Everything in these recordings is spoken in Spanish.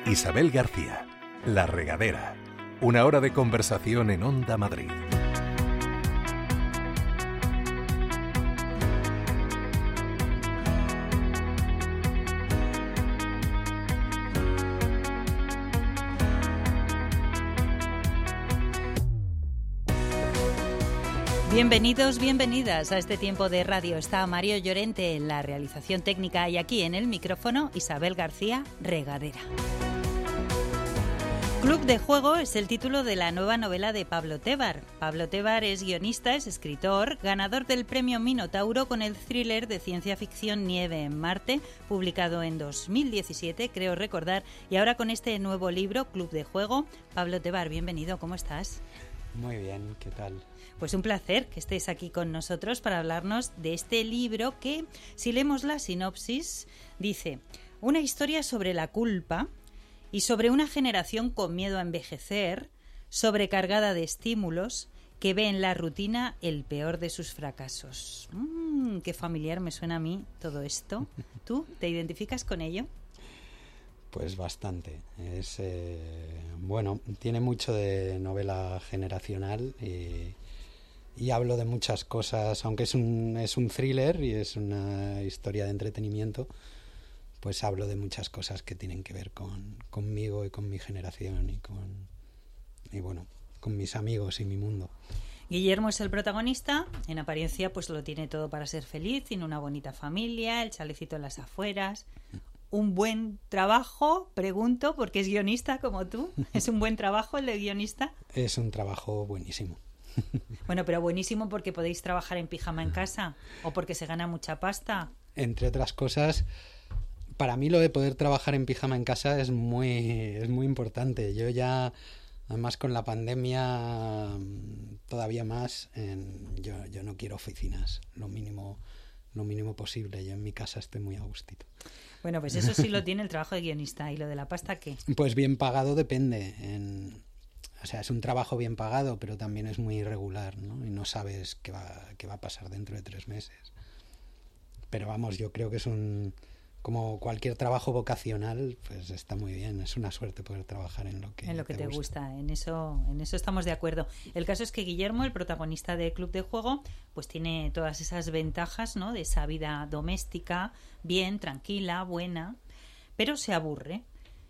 Isabel García, La Regadera. Una hora de conversación en Onda Madrid. Bienvenidos, bienvenidas a este tiempo de radio. Está Mario Llorente en la realización técnica y aquí en el micrófono Isabel García, Regadera. Club de Juego es el título de la nueva novela de Pablo Tebar. Pablo Tebar es guionista, es escritor, ganador del premio Minotauro con el thriller de ciencia ficción Nieve en Marte, publicado en 2017, creo recordar, y ahora con este nuevo libro, Club de Juego. Pablo Tebar, bienvenido, ¿cómo estás? Muy bien, ¿qué tal? Pues un placer que estés aquí con nosotros para hablarnos de este libro que, si leemos la sinopsis, dice: una historia sobre la culpa y sobre una generación con miedo a envejecer, sobrecargada de estímulos, que ve en la rutina el peor de sus fracasos. Qué familiar me suena a mí todo esto. ¿Tú te identificas con ello? Pues bastante. Es bueno, tiene mucho de novela generacional y hablo de muchas cosas, aunque es un thriller y es una historia de entretenimiento, pues hablo de muchas cosas que tienen que ver conmigo y con mi generación y bueno, con mis amigos y mi mundo. Guillermo es el protagonista. En apariencia pues lo tiene todo para ser feliz, tiene una bonita familia, el chalecito en las afueras. ¿Un buen trabajo? Pregunto, porque es guionista como tú. ¿Es un buen trabajo el de guionista? Es un trabajo buenísimo. Bueno, pero buenísimo porque podéis trabajar en pijama en casa o porque se gana mucha pasta. Entre otras cosas, para mí lo de poder trabajar en pijama en casa es muy importante. Yo ya, además con la pandemia, todavía más, yo no quiero oficinas, lo mínimo posible. Yo en mi casa estoy muy a gustito. Bueno, pues eso sí lo tiene el trabajo de guionista. ¿Y lo de la pasta qué? Pues bien pagado depende. O sea, es un trabajo bien pagado, pero también es muy irregular, ¿no? Y no sabes qué va a pasar dentro de 3 meses. Pero vamos, yo creo que es como cualquier trabajo vocacional, pues está muy bien. Es una suerte poder trabajar en lo que te gusta. En eso estamos de acuerdo. El caso es que Guillermo, el protagonista de Club de Juego, pues tiene todas esas ventajas, ¿no? De esa vida doméstica, bien, tranquila, buena, pero se aburre.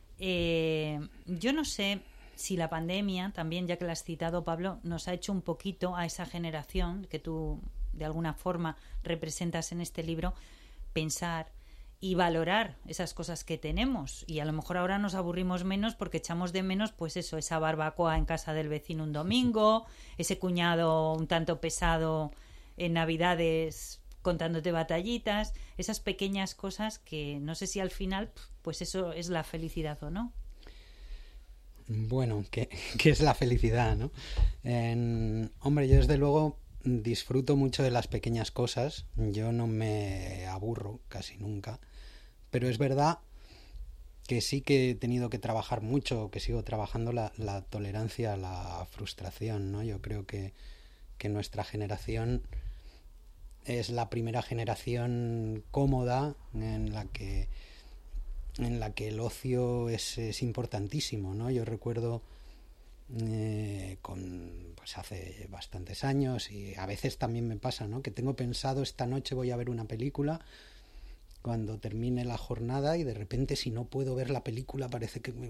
Yo no sé si la pandemia, también ya que la has citado, Pablo, nos ha hecho un poquito a esa generación que tú de alguna forma representas en este libro, pensar y valorar esas cosas que tenemos. Y a lo mejor ahora nos aburrimos menos porque echamos de menos, pues eso, esa barbacoa en casa del vecino un domingo, ese cuñado un tanto pesado en Navidades contándote batallitas, esas pequeñas cosas que no sé si al final, pues eso es la felicidad o no. Bueno, ¿qué es la felicidad, no? Hombre, yo desde luego disfruto mucho de las pequeñas cosas. Yo no me aburro casi nunca. Pero es verdad que sí que he tenido que trabajar mucho, que sigo trabajando la tolerancia a la frustración, ¿no? Yo creo que nuestra generación es la primera generación cómoda en la que el ocio es importantísimo, ¿no? Yo recuerdo pues hace bastantes años, y a veces también me pasa, ¿no? Que tengo pensado esta noche voy a ver una película cuando termine la jornada y de repente si no puedo ver la película parece que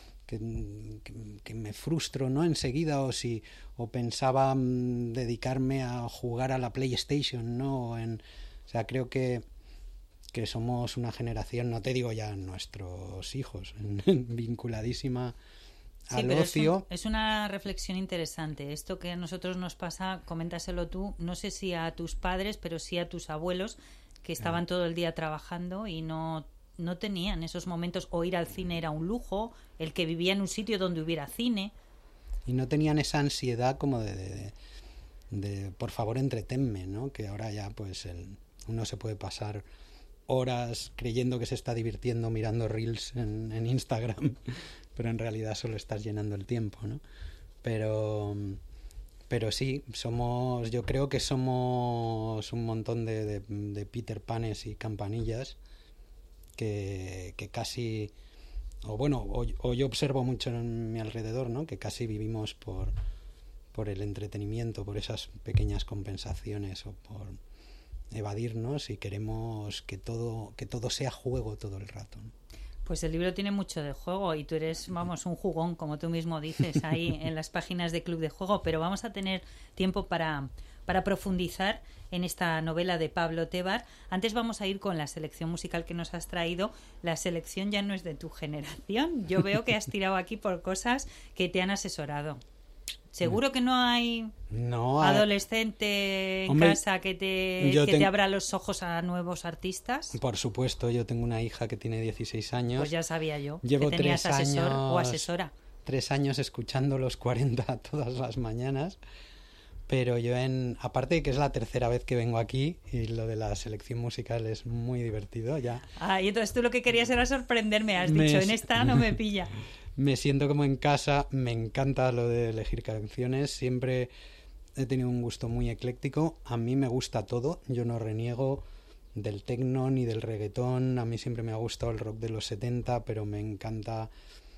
me frustro, ¿no? Enseguida, o pensaba dedicarme a jugar a la PlayStation, ¿no? O sea, creo que somos una generación, no te digo ya nuestros hijos, vinculadísima al ocio. Es una reflexión interesante. Esto que a nosotros nos pasa, coméntaselo tú, no sé si a tus padres, pero sí a tus abuelos, que estaban todo el día trabajando y no tenían esos momentos, o ir al cine era un lujo, el que vivía en un sitio donde hubiera cine. Y no tenían esa ansiedad como de por favor entretenme, ¿no? Que ahora ya pues uno se puede pasar horas creyendo que se está divirtiendo mirando reels en Instagram, pero en realidad solo estás llenando el tiempo, ¿no? Pero sí, yo creo que somos un montón de Peter Panes y Campanillas que casi o yo observo mucho en mi alrededor, ¿no? Que casi vivimos por el entretenimiento, por esas pequeñas compensaciones o por evadirnos, y queremos que todo sea juego todo el rato, ¿no? Pues el libro tiene mucho de juego y tú eres, vamos, un jugón, como tú mismo dices, ahí en las páginas de Club de Juego, pero vamos a tener tiempo para profundizar en esta novela de Pablo Tévar. Antes vamos a ir con la selección musical que nos has traído. La selección ya no es de tu generación. Yo veo que has tirado aquí por cosas que te han asesorado. ¿Seguro que no hay adolescente en casa que te abra los ojos a nuevos artistas? Por supuesto, yo tengo una hija que tiene 16 años. Pues ya sabía yo. Llevo que tenías 3 asesor años, o asesora. 3 años escuchando los 40 todas las mañanas. Pero yo, aparte de que es la tercera vez que vengo aquí, y lo de la selección musical es muy divertido ya. Y entonces tú lo que querías era sorprenderme, has dicho, en esta no me pilla. Me siento como en casa, me encanta lo de elegir canciones, siempre he tenido un gusto muy ecléctico, a mí me gusta todo, yo no reniego del techno ni del reggaetón, a mí siempre me ha gustado el rock de los 70, pero me encanta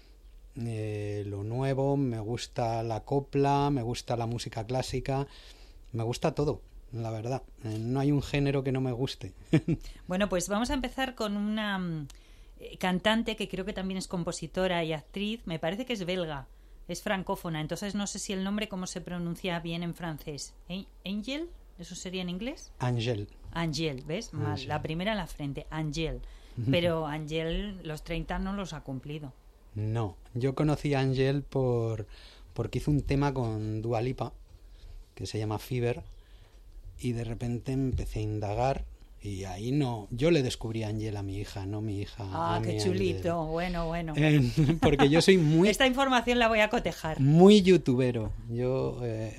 lo nuevo, me gusta la copla, me gusta la música clásica, me gusta todo, la verdad, no hay un género que no me guste. Bueno, pues vamos a empezar con una cantante que creo que también es compositora y actriz, me parece que es belga, es francófona, entonces no sé si el nombre cómo se pronuncia bien en francés. ¿Angel? ¿Eso sería en inglés? Angel, ¿ves? Mal. Angel. La primera en la frente, Angel. Pero Angel los 30 no los ha cumplido. No, yo conocí a Angel porque hizo un tema con Dua Lipa que se llama Fever, y de repente empecé a indagar. Y ahí yo le descubrí a Angel a mi hija, no mi hija a qué mi chulito, Angel. Bueno. Porque yo soy muy... Esta información la voy a cotejar. Muy youtubero. Yo,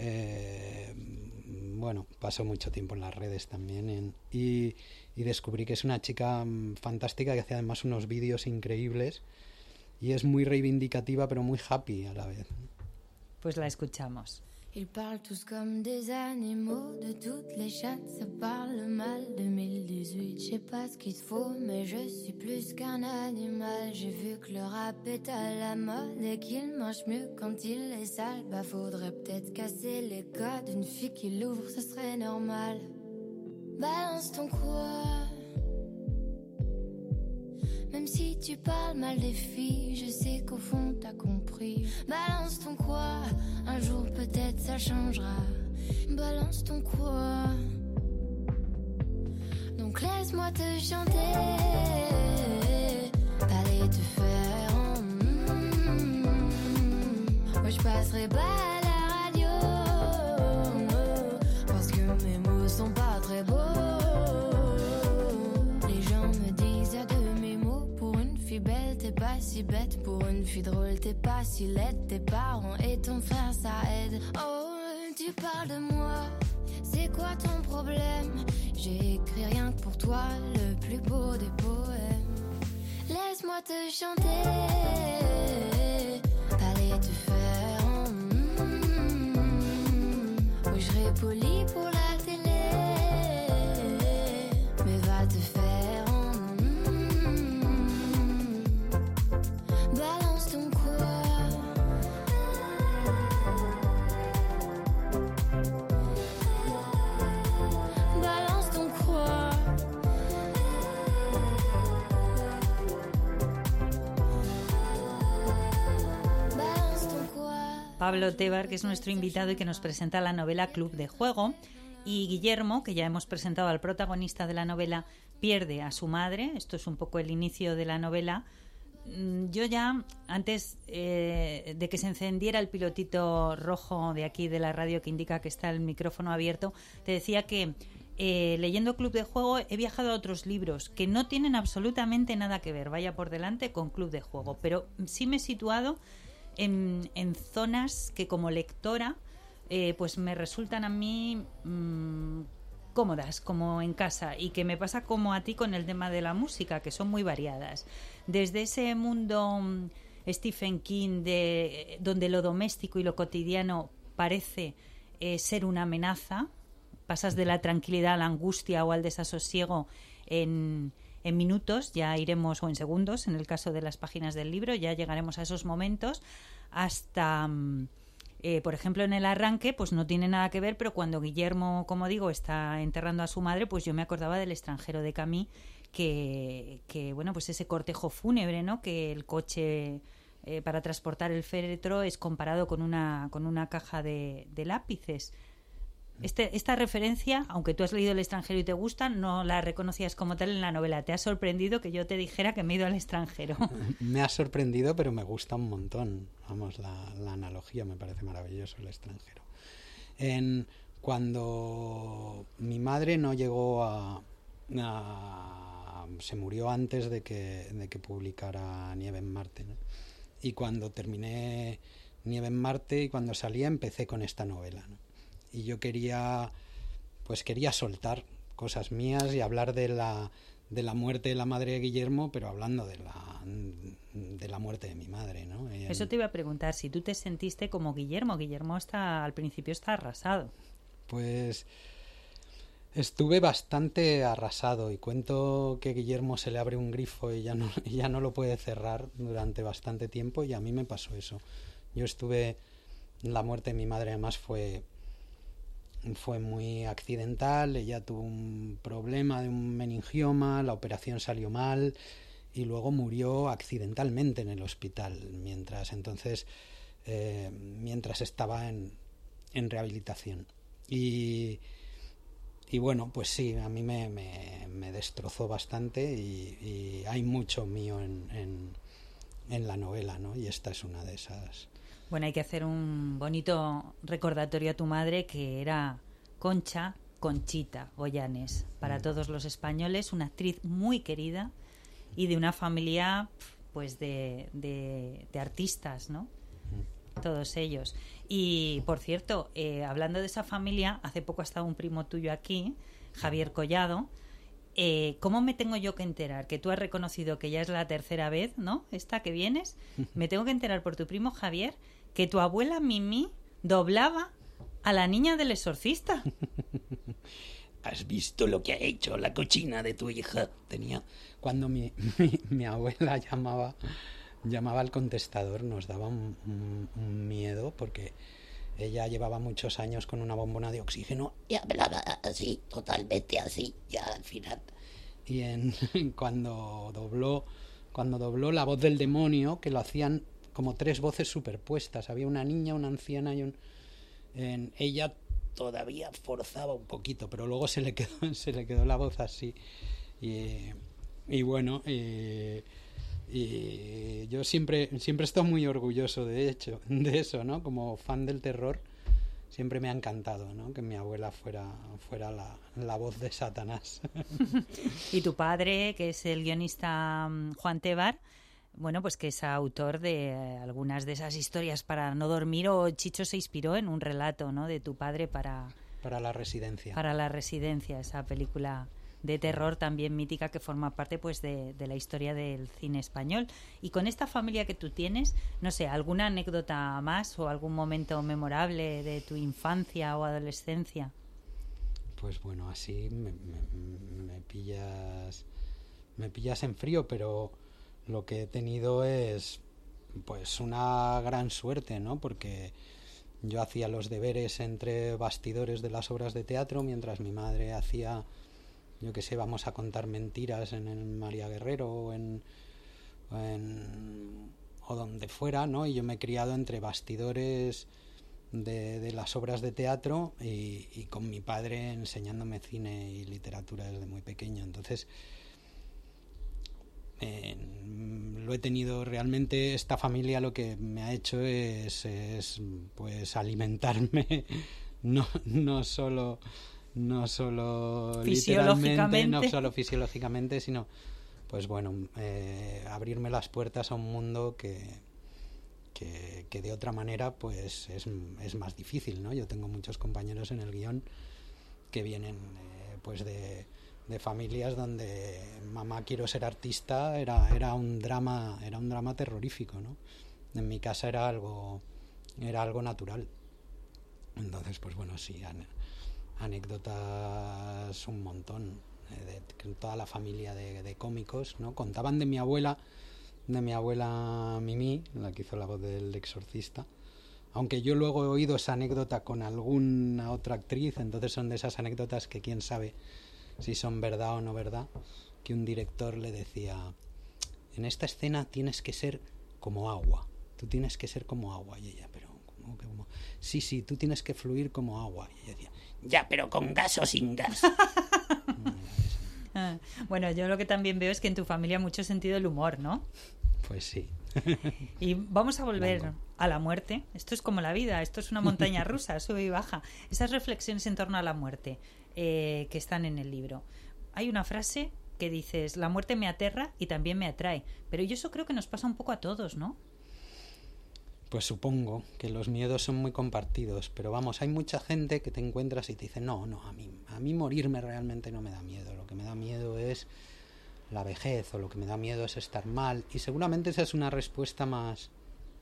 paso mucho tiempo en las redes también. Y descubrí que es una chica fantástica que hace además unos vídeos increíbles. Y es muy reivindicativa, pero muy happy a la vez. Pues la escuchamos. Ils parlent tous comme des animaux, de toutes les chattes, ça parle mal. 2018, je sais pas ce qu'il te faut, mais je suis plus qu'un animal. J'ai vu que le rap est à la mode et qu'il mange mieux quand il est sale. Bah faudrait peut-être casser les codes, une fille qui l'ouvre, ce serait normal. Balance ton quoi. Même si tu parles mal des filles, je sais qu'au fond t'as compris. Balance ton quoi, un jour peut-être ça changera. Balance ton quoi. Donc laisse-moi te chanter, t'allais te faire Moi je passerai pas à la radio, parce que mes mots sont pas très beaux. Les gens me disent à de mes mots, pour une fille belle t'es pas si bête, pour une fille drôle t'es pas si laide. Tes parents et ton frère ça aide. Oh, tu parles de moi, c'est quoi ton problème? J'ai écrit rien que pour toi, le plus beau des poèmes. Laisse-moi te chanter, t'allais te faire oui, je serai poli pour la télé, mais va te faire balance ton quoi. Balance ton quoi. Balance ton quoi. Pablo Tévar, que es nuestro invitado y que nos presenta la novela Club de Juego, y Guillermo, que ya hemos presentado al protagonista de la novela, pierde a su madre. Esto es un poco el inicio de la novela. Yo ya, antes de que se encendiera el pilotito rojo de aquí de la radio que indica que está el micrófono abierto, te decía que leyendo Club de Juego he viajado a otros libros que no tienen absolutamente nada que ver, vaya por delante, con Club de Juego, pero sí me he situado en zonas que como lectora pues me resultan a mí cómodas, como en casa, y que me pasa como a ti con el tema de la música, que son muy variadas. Desde ese mundo Stephen King, donde lo doméstico y lo cotidiano parece ser una amenaza, pasas de la tranquilidad a la angustia o al desasosiego en en minutos, ya iremos, o en segundos, en el caso de las páginas del libro, ya llegaremos a esos momentos, hasta, por ejemplo, en el arranque, pues no tiene nada que ver, pero cuando Guillermo, como digo, está enterrando a su madre, pues yo me acordaba del extranjero de Camus, que bueno, pues ese cortejo fúnebre, ¿no? Que el coche para transportar el féretro es comparado con una caja de lápices. Esta referencia, aunque tú has leído El extranjero y te gusta, no la reconocías como tal en la novela. ¿Te ha sorprendido que yo te dijera que me he ido al extranjero? Me ha sorprendido, pero me gusta un montón. Vamos, la analogía me parece maravilloso, El extranjero. Cuando mi madre no llegó se murió antes de que publicara Nieve en Marte, ¿no? Y cuando terminé Nieve en Marte y cuando salía empecé con esta novela, ¿no? Y yo quería soltar cosas mías y hablar de la muerte de la madre de Guillermo, pero hablando de la muerte de mi madre, ¿no? Eso te iba a preguntar, si tú te sentiste como Guillermo. Guillermo al principio está arrasado. Pues estuve bastante arrasado y cuento que Guillermo se le abre un grifo y ya no lo puede cerrar durante bastante tiempo, y a mí me pasó eso. La muerte de mi madre además fue muy accidental. Ella tuvo un problema de un meningioma, la operación salió mal y luego murió accidentalmente en el hospital mientras estaba en rehabilitación. Y bueno, pues sí, a mí me destrozó bastante y hay mucho mío en la novela, ¿no? Y esta es una de esas. Bueno, hay que hacer un bonito recordatorio a tu madre, que era Conchita Goyanes, para todos los españoles, una actriz muy querida y de una familia pues de artistas, ¿no? Todos ellos. Y, por cierto, hablando de esa familia, hace poco ha estado un primo tuyo aquí, Javier Collado. ¿Cómo me tengo yo que enterar? Que tú has reconocido que ya es la tercera vez, ¿no? Esta que vienes. Me tengo que enterar por tu primo Javier que tu abuela Mimi doblaba a la niña del exorcista. ¿Has visto lo que ha hecho la cochina de tu hija? Cuando mi abuela llamaba al contestador, nos daba un miedo, porque ella llevaba muchos años con una bombona de oxígeno y hablaba así, totalmente así, ya al final. Y cuando dobló la voz del demonio, que lo hacían como 3 voces superpuestas, había una niña, una anciana y ella todavía forzaba un poquito, pero luego se le quedó la voz así. Y bueno, y yo siempre he estado muy orgulloso de eso, ¿no? Como fan del terror, siempre me ha encantado, ¿no? Que mi abuela fuera la voz de Satanás. Y tu padre, que es el guionista Juan Tebar, bueno, pues que es autor de algunas de esas historias para no dormir, o Chicho se inspiró en un relato, ¿no? De tu padre para La Residencia. Para La Residencia, esa película de terror también mítica que forma parte pues de la historia del cine español. Y con esta familia que tú tienes, no sé, ¿alguna anécdota más o algún momento memorable de tu infancia o adolescencia? Pues bueno, así me pillas en frío, pero lo que he tenido es pues una gran suerte, ¿no? Porque yo hacía los deberes entre bastidores de las obras de teatro, mientras mi madre hacía, yo qué sé, Vamos a contar mentiras en el María Guerrero o donde fuera, ¿no? Y yo me he criado entre bastidores de las obras de teatro y con mi padre enseñándome cine y literatura desde muy pequeño. Entonces lo he tenido realmente. Esta familia lo que me ha hecho es pues alimentarme no solo literalmente, no solo fisiológicamente, sino pues bueno, abrirme las puertas a un mundo que de otra manera pues es más difícil, ¿no? Yo tengo muchos compañeros en el guión que vienen pues de familias donde mamá quiero ser artista era un drama terrorífico, ¿no? En mi casa era algo natural. Entonces pues bueno, sí, anécdotas un montón. de toda la familia de cómicos, ¿no? Contaban de mi abuela Mimi, la que hizo la voz del Exorcista. Aunque yo luego he oído esa anécdota con alguna otra actriz, entonces son de esas anécdotas que quién sabe si son verdad o no verdad, que un director le decía: en esta escena tienes que ser como agua, tú tienes que ser como agua. Y ella, pero ¿cómo? Sí, tú tienes que fluir como agua. Y ella decía, ya, pero con gas o sin gas. Bueno, yo lo que también veo es que en tu familia hay mucho sentido del humor, ¿no? Pues sí. Y vamos a volver a la muerte. Esto es como la vida, esto es una montaña rusa, sube y baja. Esas reflexiones en torno a la muerte que están en el libro. Hay una frase que dices: la muerte me aterra y también me atrae. Pero yo eso creo que nos pasa un poco a todos, ¿no? Pues supongo que los miedos son muy compartidos, pero vamos, hay mucha gente que te encuentras y te dice, no, a mí morirme realmente no me da miedo, lo que me da miedo es la vejez, o lo que me da miedo es estar mal, y seguramente esa es una respuesta más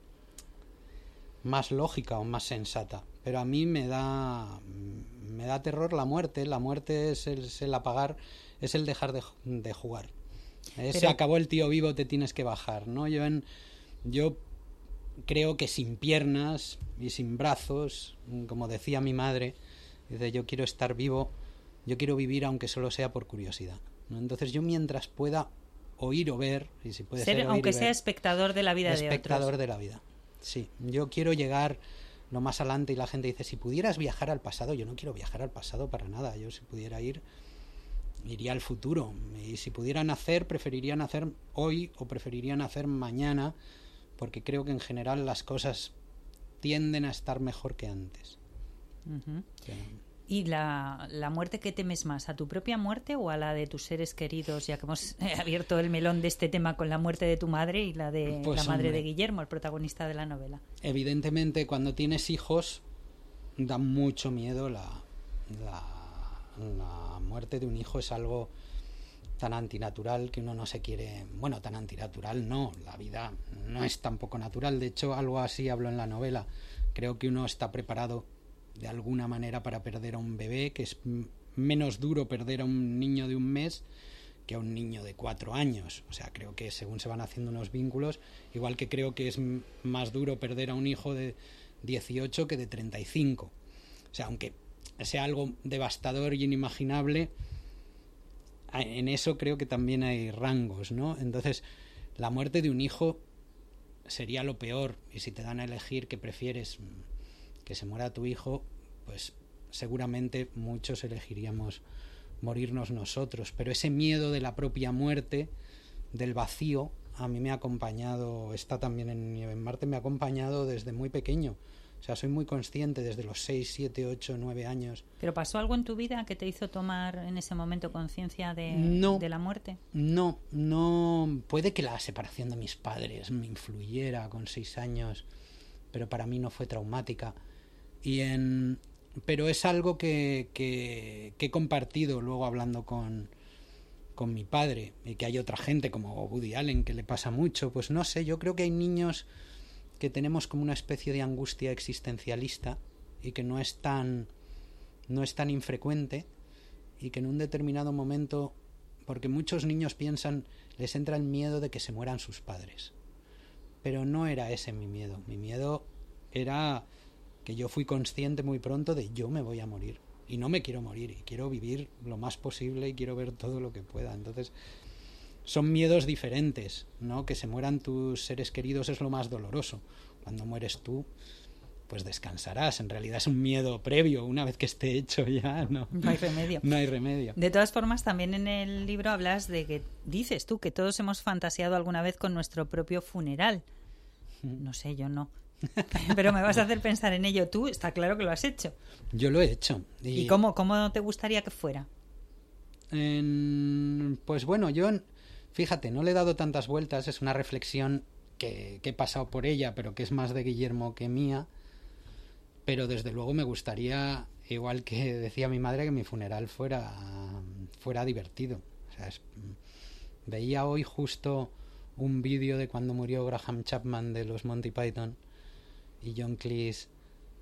lógica o más sensata, pero a mí me da terror la muerte es el apagar, es el dejar de jugar, se acabó el tío vivo, te tienes que bajar, ¿no? Yo creo que sin piernas y sin brazos, como decía mi madre, dice, yo quiero estar vivo, yo quiero vivir aunque solo sea por curiosidad, ¿no? Entonces yo mientras pueda oír o ver, y si puede ser aunque sea espectador de la vida de otros. Espectador de la vida, sí. Yo quiero llegar lo más adelante y la gente dice, si pudieras viajar al pasado, yo no quiero viajar al pasado para nada, yo si pudiera iría al futuro, y si pudiera nacer, preferiría nacer hoy o preferiría nacer mañana, porque creo que en general las cosas tienden a estar mejor que antes. Uh-huh. ¿Y la muerte qué temes más? ¿A tu propia muerte o a la de tus seres queridos? Ya que hemos abierto el melón de este tema con la muerte de tu madre y la de la madre de Guillermo, el protagonista de la novela. Evidentemente, cuando tienes hijos, da mucho miedo la muerte de un hijo. Es algo tan antinatural que uno no se quiere... Bueno, tan antinatural no, la vida no es tampoco natural. De hecho, algo así hablo en la novela. Creo que uno está preparado de alguna manera para perder a un bebé, que es menos duro perder a un niño de 1 mes que a un niño de 4 años. O sea, creo que según se van haciendo unos vínculos, igual que creo que es más duro perder a un hijo de 18 que de 35. O sea, aunque sea algo devastador y inimaginable, en eso creo que también hay rangos, ¿no? Entonces, la muerte de un hijo sería lo peor, y si te dan a elegir que prefieres que se muera tu hijo, pues seguramente muchos elegiríamos morirnos nosotros, pero ese miedo de la propia muerte, del vacío, a mí me ha acompañado, está también en Nieve en Marte, me ha acompañado desde muy pequeño. O sea, soy muy consciente desde los 6, 7, 8, 9 años. ¿Pero pasó algo en tu vida que te hizo tomar en ese momento conciencia de la muerte? No. Puede que la separación de mis padres me influyera con 6 años, pero para mí no fue traumática. Pero es algo que he compartido luego hablando con mi padre, y que hay otra gente como Woody Allen que le pasa mucho. Pues no sé, yo creo que hay niños que tenemos como una especie de angustia existencialista y que no es tan infrecuente, y que en un determinado momento, porque muchos niños piensan, les entra el miedo de que se mueran sus padres, pero no era ese mi miedo era que yo fui consciente muy pronto de yo me voy a morir y no me quiero morir y quiero vivir lo más posible y quiero ver todo lo que pueda. Entonces son miedos diferentes, ¿no? Que se mueran tus seres queridos es lo más doloroso. Cuando mueres tú, pues descansarás. En realidad es un miedo previo. Una vez que esté hecho ya, no hay remedio. No hay remedio. De todas formas, también en el libro hablas de que, dices tú, que todos hemos fantaseado alguna vez con nuestro propio funeral. No sé, yo no. Pero me vas a hacer pensar en ello. Tú, está claro que lo has hecho. Yo lo he hecho. ¿Y cómo te gustaría que fuera? Pues bueno, yo... Fíjate, no le he dado tantas vueltas, es una reflexión que he pasado por ella, pero que es más de Guillermo que mía. Pero desde luego me gustaría, igual que decía mi madre, que mi funeral fuera divertido. O sea, veía hoy justo un vídeo de cuando murió Graham Chapman de los Monty Python, y John Cleese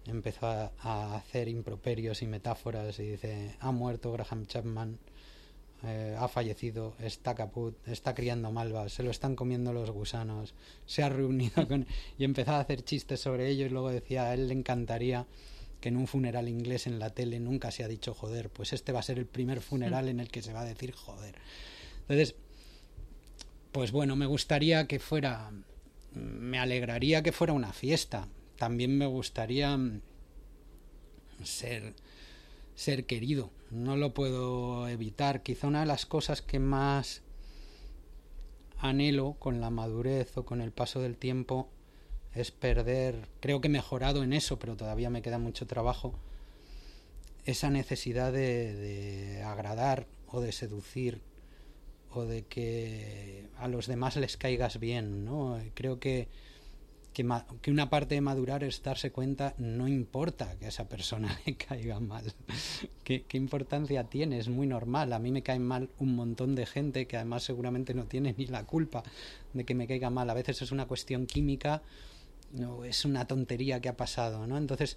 empezó a hacer improperios y metáforas y dice, ha muerto Graham Chapman, ha fallecido, está caput, está criando malvas, se lo están comiendo los gusanos, se ha reunido con... y empezaba a hacer chistes sobre ello y luego decía, a él le encantaría que en un funeral inglés en la tele nunca se ha dicho joder, pues este va a ser el primer funeral en el que se va a decir joder. Entonces, pues bueno, me gustaría que fuera, me alegraría que fuera una fiesta, también me gustaría ser querido, no lo puedo evitar. Quizá una de las cosas que más anhelo con la madurez o con el paso del tiempo es perder, creo que he mejorado en eso, pero todavía me queda mucho trabajo, esa necesidad de agradar o de seducir o de que a los demás les caigas bien, ¿no? Creo que una parte de madurar es darse cuenta, no importa que a esa persona le caiga mal. ¿Qué importancia tiene? Es muy normal. A mí me caen mal un montón de gente que además seguramente no tiene ni la culpa de que me caiga mal. A veces es una cuestión química, no, es una tontería que ha pasado, ¿no? Entonces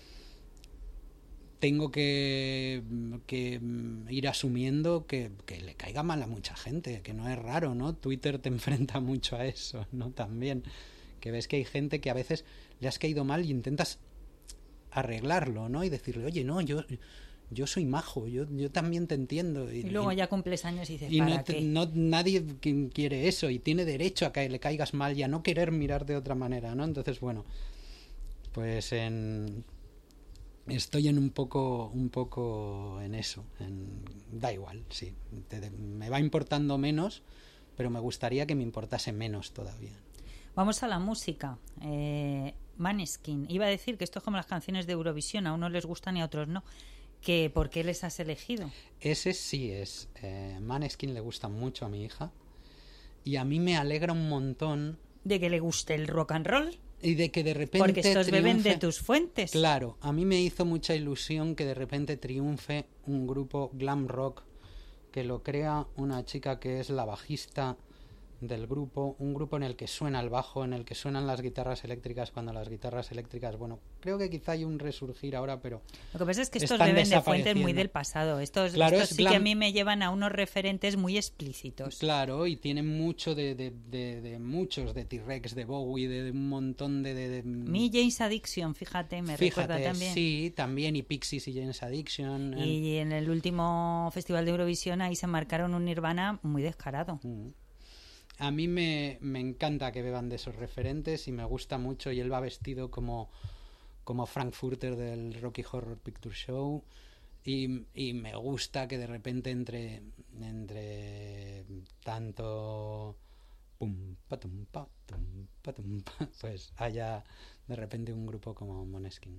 tengo que ir asumiendo que le caiga mal a mucha gente, que no es raro, ¿no? Twitter te enfrenta mucho a eso, ¿no? También, que ves que hay gente que a veces le has caído mal y intentas arreglarlo, ¿no? Y decirle, oye, no, yo soy majo, yo también te entiendo. Y luego ya cumples años y dices, y ¿para qué? Nadie quiere eso y tiene derecho a que le caigas mal y a no querer mirar de otra manera, ¿no? Entonces, bueno, pues estoy en un poco en eso. Da igual, sí. Me va importando menos, pero me gustaría que me importase menos todavía. Vamos a la música. Måneskin. Iba a decir que esto es como las canciones de Eurovisión, a unos les gustan y a otros no. ¿Por qué les has elegido? Ese sí es. Måneskin le gusta mucho a mi hija y a mí me alegra un montón. ¿De que le guste el rock and roll? Y de que de repente porque estos triunfe... beben de tus fuentes. Claro, a mí me hizo mucha ilusión que de repente triunfe un grupo glam rock que lo crea una chica que es la bajista del grupo, un grupo en el que suena el bajo, en el que suenan las guitarras eléctricas, cuando las guitarras eléctricas, bueno, creo que quizá hay un resurgir ahora, pero lo que pasa es que estos beben de fuentes muy del pasado. Estos sí que a mí me llevan a unos referentes muy explícitos. Claro, y tienen mucho de muchos, de T-Rex, de Bowie, de un montón de... Mi Jane's Addiction, fíjate, recuerda también. Sí, también, y Pixies y Jane's Addiction. Y en el último Festival de Eurovisión ahí se marcaron un Nirvana muy descarado. A mí me encanta que beban de esos referentes y me gusta mucho, y él va vestido como Frankfurter del Rocky Horror Picture Show y me gusta que de repente entre tanto pum patum pa tum patum pa, pues haya de repente un grupo como Måneskin.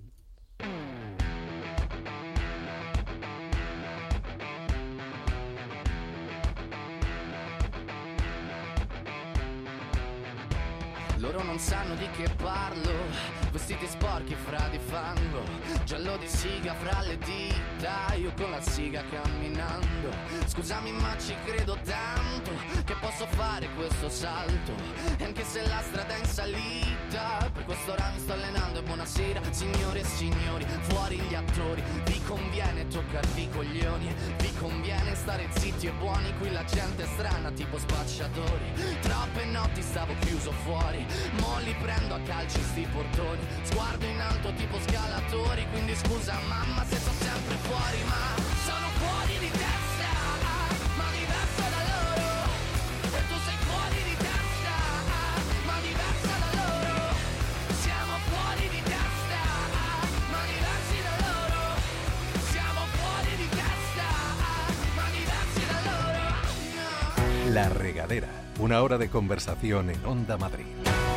Loro non sanno di che parlo, vestiti sporchi fra di fango, giallo di siga fra le dita, io con la siga camminando. Scusami ma ci credo tanto, che posso fare questo salto, e anche se la strada è in salita, per quest'ora mi sto allenando e buonasera signore e signori, fuori gli attori, vi conviene toccarvi i coglioni, vi conviene stare zitti e buoni, qui la gente è strana tipo spacciatori, troppe notti stavo chiuso fuori, mo li prendo a calci sti portoni, sguardo in alto tipo scalatori, quindi scusa mamma se sto sempre fuori, ma sono fuori di testa, ma diverso da loro, e tu sei fuori di testa, ma diversa da loro, siamo fuori di testa, ma diversi da loro, siamo fuori di testa, ma diversi da loro. No. La Regadera, una hora de conversación en Onda Madrid.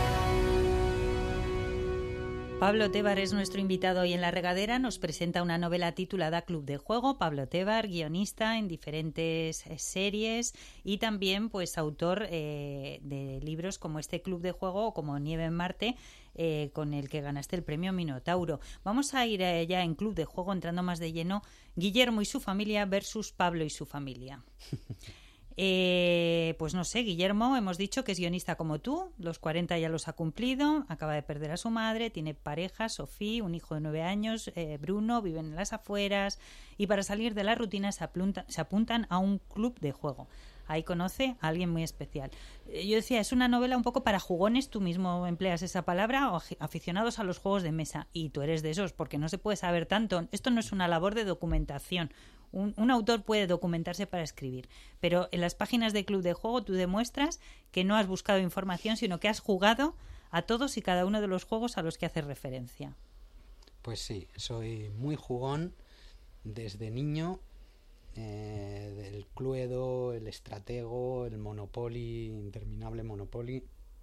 Pablo Tévar es nuestro invitado hoy en La Regadera. Nos presenta una novela titulada Club de Juego. Pablo Tévar, guionista en diferentes series y también pues autor de libros como este Club de Juego o como Nieve en Marte, con el que ganaste el premio Minotauro. Vamos a ir ya en Club de Juego, entrando más de lleno. Guillermo y su familia versus Pablo y su familia. Pues no sé, Guillermo, hemos dicho que es guionista como tú, los 40 ya los ha cumplido, acaba de perder a su madre, tiene pareja, Sofía, un hijo de 9 años, Bruno, viven en las afueras y para salir de la rutina se apuntan a un club de juego. Ahí conoce a alguien muy especial. Yo decía, es una novela un poco para jugones, tú mismo empleas esa palabra, o aficionados a los juegos de mesa. Y tú eres de esos, porque no se puede saber tanto. Esto no es una labor de documentación. Un autor puede documentarse para escribir, pero en las páginas de Club de Juego tú demuestras que no has buscado información, sino que has jugado a todos y cada uno de los juegos a los que haces referencia. Pues sí, soy muy jugón desde niño. Del Cluedo, el Estratego, el Monopoly, interminable Monopoly.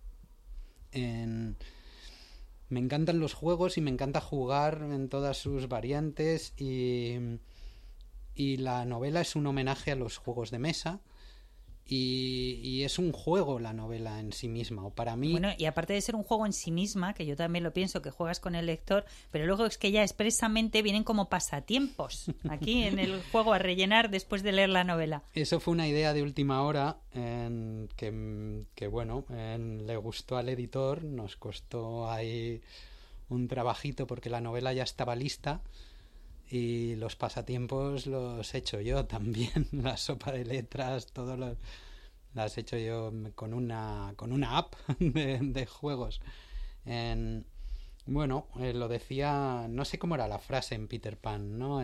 Me encantan los juegos y me encanta jugar en todas sus variantes y la novela es un homenaje a los juegos de mesa y es un juego la novela en sí misma, o para mí... Bueno, y aparte de ser un juego en sí misma, que yo también lo pienso, que juegas con el lector, pero luego es que ya expresamente vienen como pasatiempos aquí en el juego a rellenar después de leer la novela. Eso fue una idea de última hora que bueno, le gustó al editor, nos costó ahí un trabajito porque la novela ya estaba lista y los pasatiempos los he hecho yo también, la sopa de letras, las he hecho yo con una app de juegos. Bueno, lo decía, no sé cómo era la frase en Peter Pan, ¿no?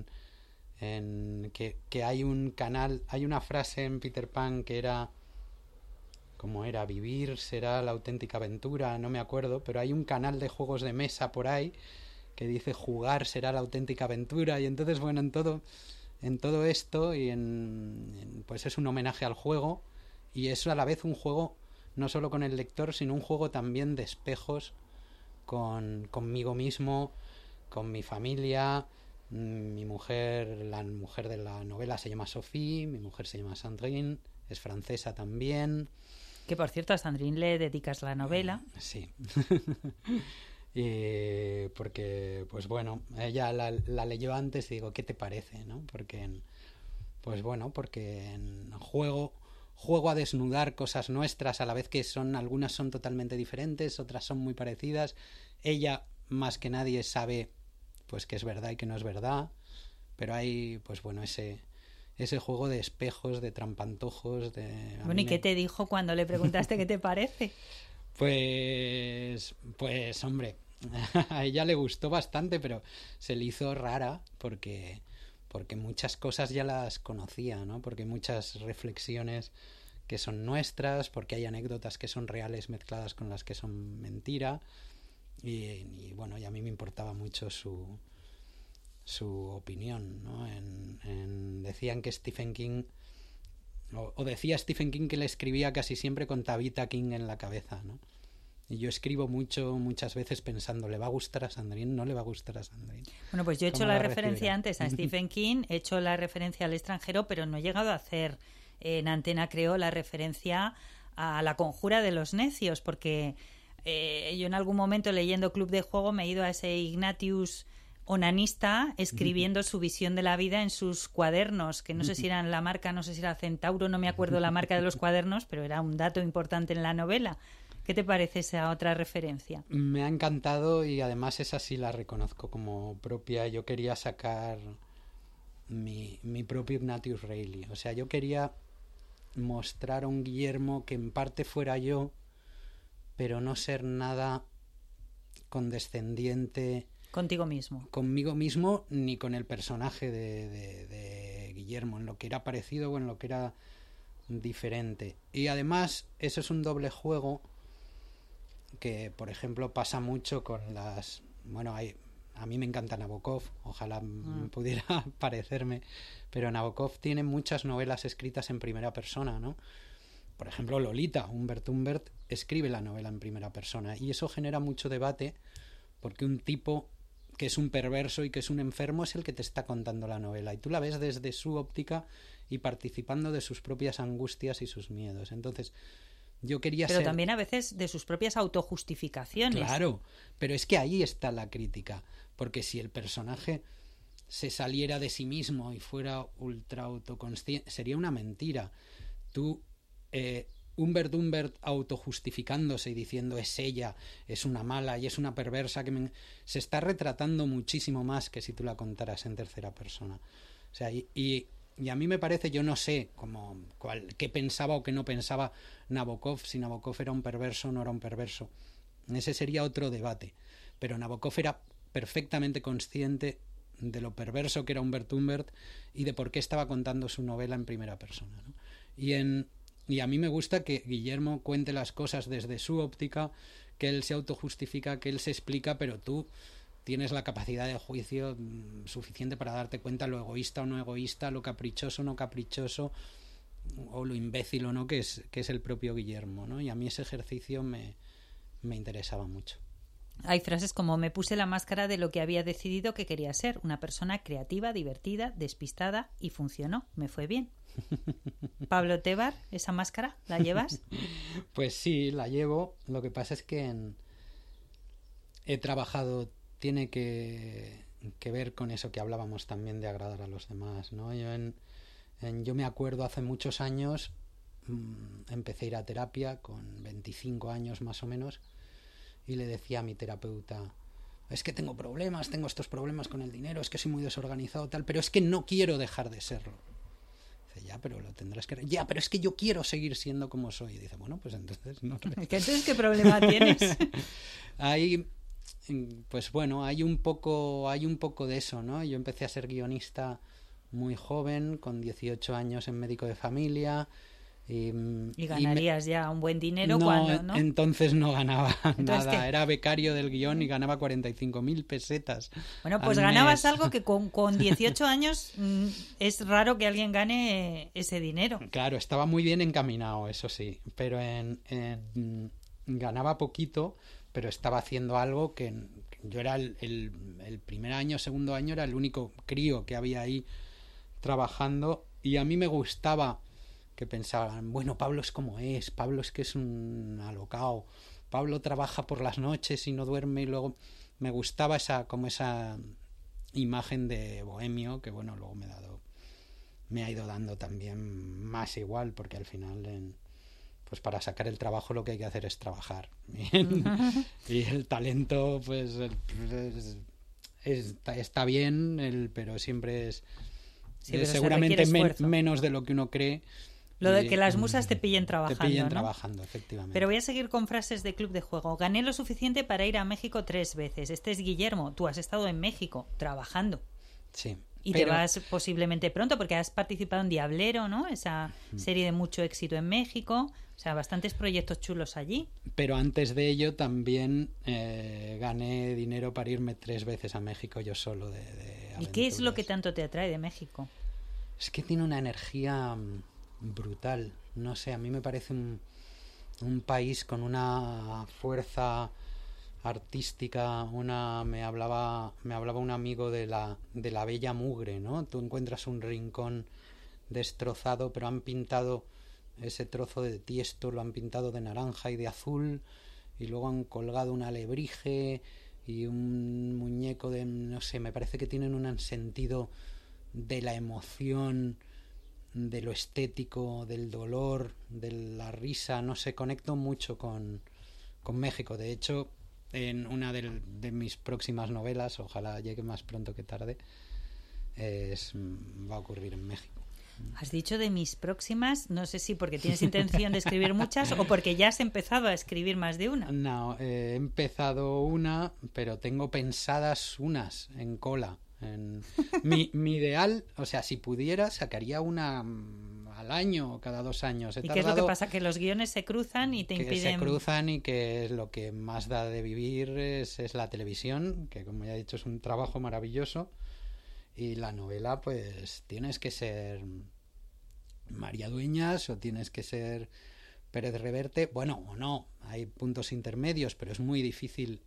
Que hay un canal, hay una frase en Peter Pan que era, ¿cómo era? Vivir será la auténtica aventura, no me acuerdo, pero hay un canal de juegos de mesa por ahí que dice jugar será la auténtica aventura, y entonces bueno, en todo esto y pues es un homenaje al juego, y es a la vez un juego no solo con el lector, sino un juego también de espejos conmigo mismo, con mi familia. Mi mujer, la mujer de la novela se llama Sophie, mi mujer se llama Sandrine, es francesa también. Que por cierto a Sandrine le dedicas la novela. Sí. Porque pues bueno, ella la leyó antes y digo, ¿qué te parece? ¿No? Porque en juego a desnudar cosas nuestras, a la vez que algunas son totalmente diferentes, otras son muy parecidas. Ella más que nadie sabe pues que es verdad y que no es verdad, pero hay pues bueno ese juego de espejos, de trampantojos, Bueno, ¿y qué te dijo cuando le preguntaste qué te parece? Pues hombre, a ella le gustó bastante, pero se le hizo rara porque muchas cosas ya las conocía, ¿no? Porque hay muchas reflexiones que son nuestras, porque hay anécdotas que son reales mezcladas con las que son mentira, y bueno, y a mí me importaba mucho su opinión, ¿no? Decían que Stephen King, o decía Stephen King que le escribía casi siempre con Tabitha King en la cabeza, ¿no? Y yo escribo muchas veces pensando, ¿le va a gustar a Sandrine? ¿No le va a gustar a Sandrine? Bueno, pues yo he hecho la referencia antes a Stephen King, he hecho la referencia al extranjero, pero no he llegado a hacer en Antena, creo, la referencia a La conjura de los necios, porque yo en algún momento leyendo Club de Juego me he ido a ese Ignatius onanista escribiendo su visión de la vida en sus cuadernos, que no sé si eran la marca, no sé si era Centauro, no me acuerdo la marca de los cuadernos, pero era un dato importante en la novela. ¿Qué te parece esa otra referencia? Me ha encantado y además esa sí la reconozco como propia. Yo quería sacar mi propio Ignatius Reilly. O sea, yo quería mostrar a un Guillermo que en parte fuera yo, pero no ser nada condescendiente contigo mismo. Conmigo mismo ni con el personaje de Guillermo, en lo que era parecido o en lo que era diferente. Y además eso es un doble juego que, por ejemplo, pasa mucho con las... Bueno, a mí me encanta Nabokov, ojalá pudiera parecerme, pero Nabokov tiene muchas novelas escritas en primera persona, ¿no? Por ejemplo, Lolita, Humbert Humbert escribe la novela en primera persona, y eso genera mucho debate porque un tipo que es un perverso y que es un enfermo es el que te está contando la novela, y tú la ves desde su óptica y participando de sus propias angustias y sus miedos. Entonces yo quería pero también a veces de sus propias autojustificaciones. Claro, pero es que ahí está la crítica, porque si el personaje se saliera de sí mismo y fuera ultra autoconsciente, sería una mentira. tú, Humbert autojustificándose y diciendo es ella, es una mala y es una perversa, se está retratando muchísimo más que si tú la contaras en tercera persona. O sea, y a mí me parece, yo no sé qué pensaba o qué no pensaba Nabokov, si Nabokov era un perverso o no era un perverso. Ese sería otro debate. Pero Nabokov era perfectamente consciente de lo perverso que era Humbert y de por qué estaba contando su novela en primera persona, ¿no? Y a mí me gusta que Guillermo cuente las cosas desde su óptica, que él se autojustifica, que él se explica, pero tú tienes la capacidad de juicio suficiente para darte cuenta lo egoísta o no egoísta, lo caprichoso o no caprichoso, o lo imbécil o no que es el propio Guillermo, ¿no? Y a mí ese ejercicio me interesaba mucho. Hay frases como: me puse la máscara de lo que había decidido que quería ser, una persona creativa, divertida, despistada, y funcionó, me fue bien. Pablo Tebar, ¿esa máscara la llevas? Pues sí, la llevo. Lo que pasa es que he trabajado, tiene que ver con eso que hablábamos también de agradar a los demás, ¿no? Yo me acuerdo hace muchos años, empecé a ir a terapia con 25 años más o menos, y le decía a mi terapeuta: es que tengo estos problemas con el dinero, es que soy muy desorganizado, tal, pero es que no quiero dejar de serlo. Dice: ya, pero lo tendrás que... Ya, pero es que yo quiero seguir siendo como soy. Y dice: bueno, pues entonces no. Entonces, ¿qué problema tienes? Pues bueno, hay un poco de eso, ¿no? Yo empecé a ser guionista muy joven, con 18 años en médico de familia. Y ganarías ya un buen dinero cuando, ¿no? Entonces no ganaba nada. ¿qué? Era becario del guión y ganaba 45.000 pesetas. Bueno, pues ganabas algo que con 18 años es raro que alguien gane ese dinero. Claro, estaba muy bien encaminado, eso sí. Pero ganaba poquito, pero estaba haciendo algo que yo era el primer año, segundo año, era el único crío que había ahí trabajando, y a mí me gustaba que pensaban: bueno, Pablo es como es, Pablo es que es un alocao, Pablo trabaja por las noches y no duerme. Y luego me gustaba esa imagen de bohemio que, bueno, luego me ha ido dando también más igual, porque al final pues para sacar el trabajo lo que hay que hacer es trabajar. Y el talento pues está bien, pero siempre es seguramente menos de lo que uno cree. Lo de que las musas te pillen trabajando. Te pillen, ¿no? trabajando, efectivamente. Pero voy a seguir con frases de Club de Juego. Gané lo suficiente para ir a México 3 veces. Este es Guillermo. Tú has estado en México trabajando. Sí. Y te vas posiblemente pronto, porque has participado en Diablero, ¿no? Esa serie de mucho éxito en México. O sea, bastantes proyectos chulos allí. Pero antes de ello también gané dinero para irme 3 veces a México yo solo de aventuras. ¿Y qué es lo que tanto te atrae de México? Es que tiene una energía brutal. No sé, a mí me parece un país con una fuerza artística. Me hablaba un amigo de la bella mugre, ¿no? Tú encuentras un rincón destrozado, pero han pintado ese trozo de tiesto, lo han pintado de naranja y de azul, y luego han colgado un alebrije y un muñeco de, no sé, me parece que tienen un sentido de la emoción, de lo estético, del dolor, de la risa. No sé, conecto mucho con México. De hecho, en una de mis próximas novelas, ojalá llegue más pronto que tarde, va a ocurrir en México. Has dicho de mis próximas, no sé si porque tienes intención de escribir muchas o porque ya has empezado a escribir más de una. No, he empezado una, pero tengo pensadas unas en cola. Mi ideal, o sea, si pudiera, sacaría una al año o cada 2 años. ¿Y qué es lo que pasa? Que los guiones se cruzan y te impiden... Se cruzan, y que lo que más da de vivir es la televisión, que como ya he dicho es un trabajo maravilloso, y la novela pues tienes que ser María Dueñas o tienes que ser Pérez Reverte, bueno, o no, hay puntos intermedios, pero es muy difícil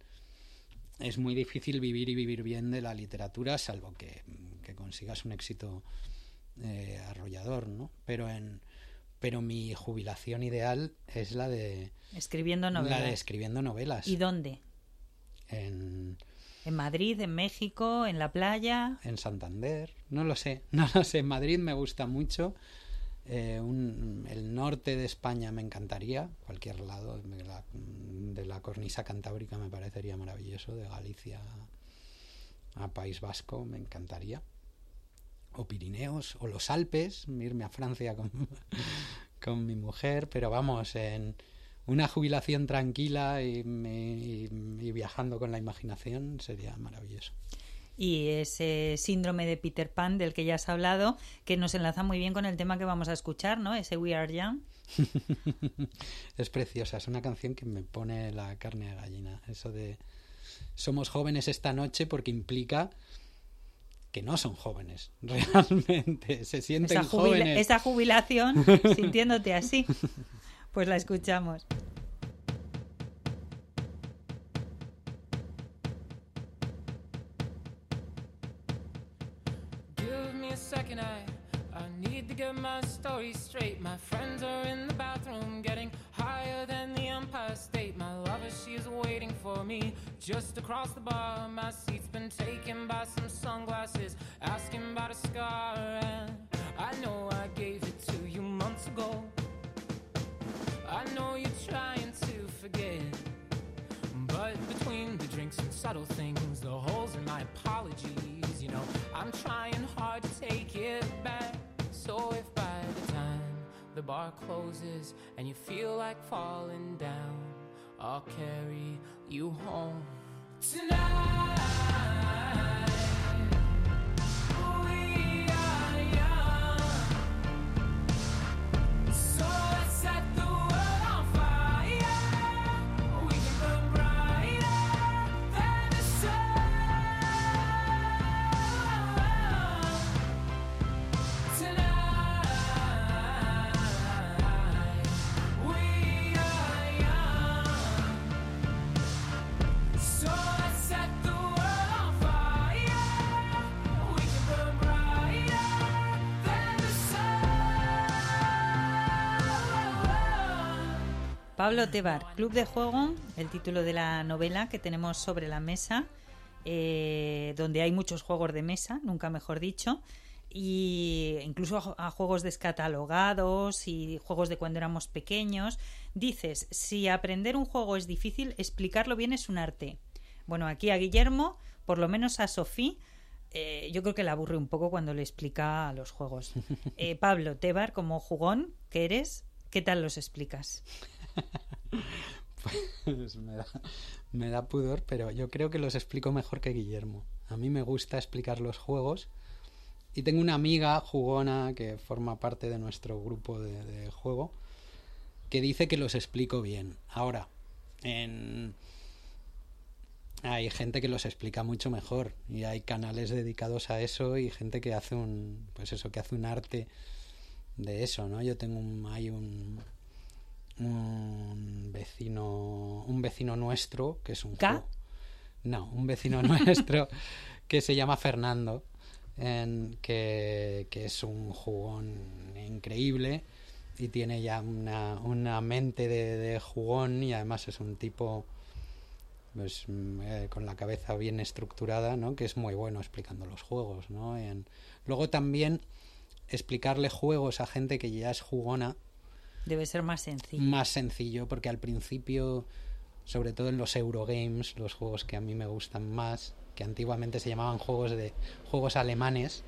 vivir y vivir bien de la literatura, salvo que consigas un éxito arrollador, ¿no? Pero mi jubilación ideal es la de escribiendo novelas. La de escribiendo novelas. ¿Y dónde? ¿En Madrid, en México, en la playa? En Santander, no lo sé. En Madrid me gusta mucho. El norte de España me encantaría, cualquier lado de la cornisa cantábrica me parecería maravilloso, de Galicia a País Vasco me encantaría, o Pirineos, o los Alpes, irme a Francia con mi mujer, pero vamos, en una jubilación tranquila y viajando con la imaginación sería maravilloso. Y ese síndrome de Peter Pan del que ya has hablado, que nos enlaza muy bien con el tema que vamos a escuchar, ¿no? Ese We Are Young. Es preciosa, es una canción que me pone la carne de gallina. Eso de somos jóvenes esta noche porque implica que no son jóvenes, realmente. Se sienten jóvenes. Esa jubilación, sintiéndote así. Pues la escuchamos. Second, I need to get my story straight. My friends are in the bathroom getting higher than the Empire State. My lover, she's waiting for me just across the bar. My seat's been taken by some sunglasses, asking about a scar. And I know I gave it to you months ago. I know you're trying to forget, but between the drinks and subtle things, the holes in my apologies, you know, I'm trying hard to take it back. So if by the time the bar closes and you feel like falling down, I'll carry you home tonight. We are young, so let's set the world on fire. We can burn brighter than the sun. Pablo Tebar, Club de Juego, el título de la novela que tenemos sobre la mesa, donde hay muchos juegos de mesa, nunca mejor dicho, y incluso a juegos descatalogados y juegos de cuando éramos pequeños. Dices, si aprender un juego es difícil, explicarlo bien es un arte. Bueno, aquí a Guillermo, por lo menos a Sofía, yo creo que la aburre un poco cuando le explica los juegos. Pablo Tebar, como jugón que eres, ¿qué tal los explicas? Pues me da pudor, pero yo creo que los explico mejor que Guillermo. A mí me gusta explicar los juegos y tengo una amiga jugona que forma parte de nuestro grupo de juego que dice que los explico bien. Ahora, hay gente que los explica mucho mejor y hay canales dedicados a eso y gente que hace un arte de eso, ¿no? Yo tengo un vecino nuestro que es un vecino nuestro que se llama Fernando, que es un jugón increíble y tiene ya una mente de jugón y además es un tipo pues con la cabeza bien estructurada, ¿no? Que es muy bueno explicando los juegos, ¿no? Luego también explicarle juegos a gente que ya es jugona debe ser más sencillo. Más sencillo, porque al principio, sobre todo en los Eurogames, los juegos que a mí me gustan más, que antiguamente se llamaban juegos alemanes,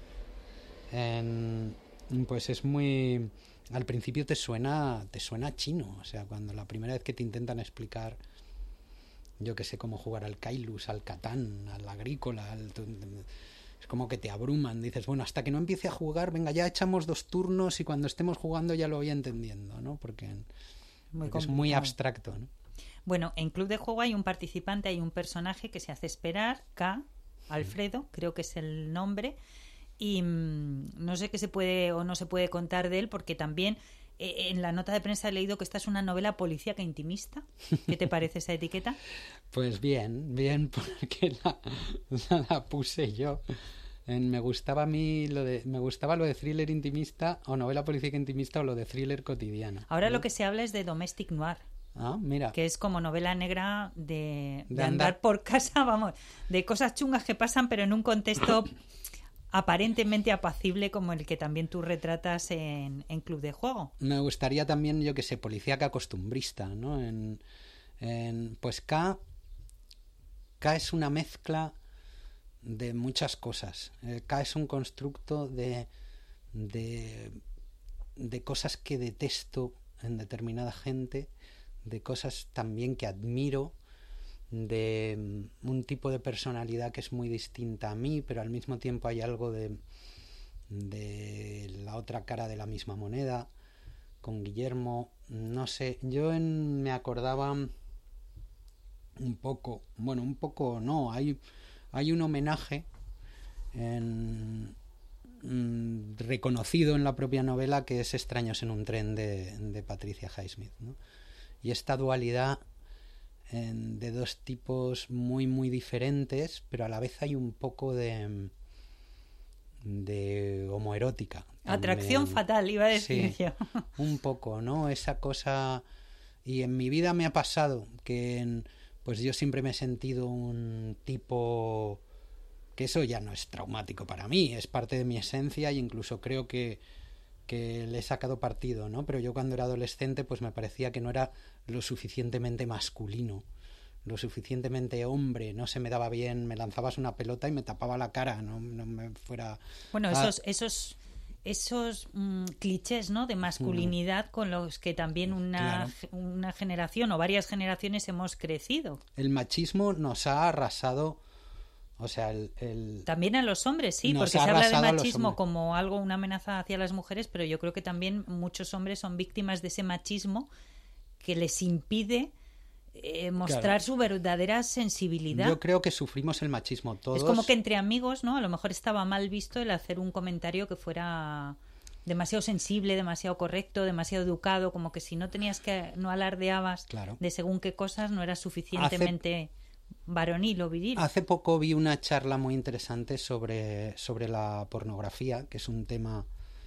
pues es muy... Al principio te suena chino, o sea, cuando la primera vez que te intentan explicar, yo que sé, cómo jugar al Kailus, al Catán, al Agrícola, es como que te abruman, dices, bueno, hasta que no empiece a jugar, venga, ya echamos 2 turnos y cuando estemos jugando ya lo voy entendiendo, ¿no? Porque es muy abstracto, ¿no? Bueno, en Club de Juego hay un participante, hay un personaje que se hace esperar, Alfredo, creo que es el nombre, y no sé qué se puede o no se puede contar de él, porque también en la nota de prensa he leído que esta es una novela policíaca intimista. ¿Qué te parece esa etiqueta? Pues bien, porque la puse yo. Me gustaba lo de thriller intimista o novela policíaca intimista o lo de thriller cotidiano. Ahora ¿no? Lo que se habla es de domestic noir. Ah, mira. Que es como novela negra de andar por casa, vamos, de cosas chungas que pasan, pero en un contexto aparentemente apacible como el que también tú retratas en Club de Juego. Me gustaría también, yo que sé, policíaca costumbrista, ¿no? Pues K es una mezcla de muchas cosas. K es un constructo de cosas que detesto en determinada gente, de cosas también que admiro, de un tipo de personalidad que es muy distinta a mí, pero al mismo tiempo hay algo de la otra cara de la misma moneda. Con Guillermo, no sé, me acordaba un poco no, hay un homenaje reconocido en la propia novela, que es Extraños en un tren de Patricia Highsmith, ¿no? Y esta dualidad de dos tipos muy muy diferentes, pero a la vez hay un poco de homoerótica también. Atracción fatal, iba a decir sí, yo. Un poco, ¿no? Esa cosa. Y en mi vida me ha pasado que pues yo siempre me he sentido un tipo que eso ya no es traumático para mí, es parte de mi esencia, y incluso creo que le he sacado partido, ¿no? Pero yo cuando era adolescente pues me parecía que no era lo suficientemente masculino, lo suficientemente hombre, no se me daba bien, me lanzabas una pelota y me tapaba la cara, no me fuera... Bueno, esos clichés, ¿no?, de masculinidad con los que también una generación o varias generaciones hemos crecido. El machismo nos ha arrasado. O sea, también a los hombres, sí, porque se habla de machismo como algo, una amenaza hacia las mujeres, pero yo creo que también muchos hombres son víctimas de ese machismo que les impide mostrar su verdadera sensibilidad. Yo creo que sufrimos el machismo todos. Es como que entre amigos, ¿no? A lo mejor estaba mal visto el hacer un comentario que fuera demasiado sensible, demasiado correcto, demasiado educado, como que si no no alardeabas de según qué cosas, no eras suficientemente varonil o viril. Hace poco vi una charla muy interesante sobre la pornografía, que es un tema,